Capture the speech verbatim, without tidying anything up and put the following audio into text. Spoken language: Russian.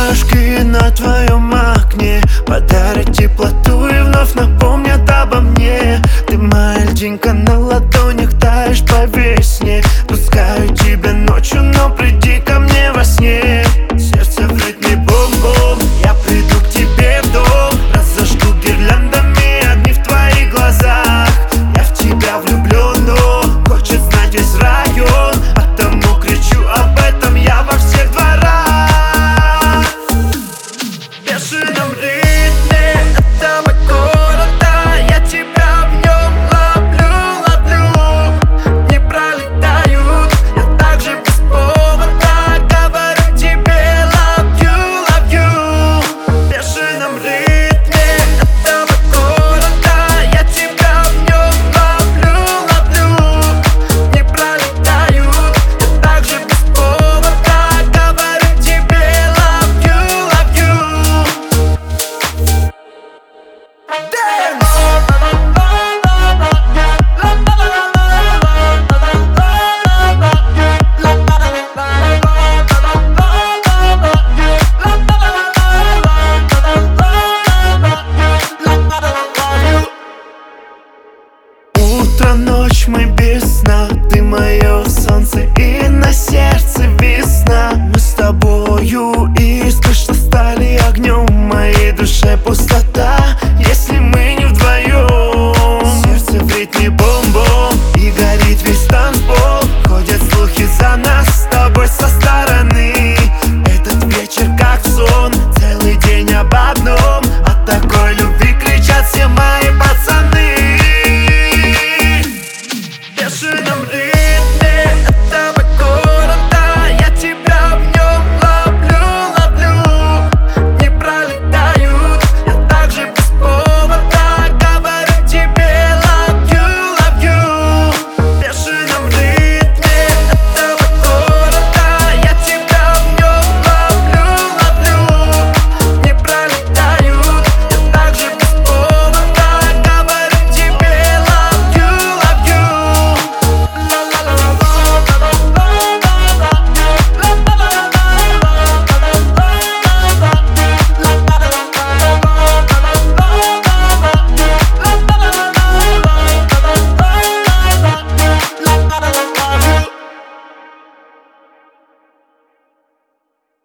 ромашки на твоем окне подарят теплоту и вновь напомнят обо мне. Ты моя льдинка на ладонях, таешь по весне. Пускаю тебя ночью, но приди ко мне во сне. Сердце в ритме бом-бом, я приду к тебе в дом. Разожгу гирляндами огни в твоих глазах. Я в тебя влюблен, но хочет знать весь район, потому кричу об этом я во всех дворах. В бешеном ритме этого города я тебя в нем ловлю, ловлю. Не пролетают, я так же без повода говорю тебе love you, love you. В бешеном ритме этого города я тебя в нем ловлю, ловлю. Не пролетают, я так же без повода говорю тебе love you, love you. Утро, ночь, мы без сна. Ты мое солнце и на сердце весна. Мы с тобою искры, что стали огнем в моей душе пустота.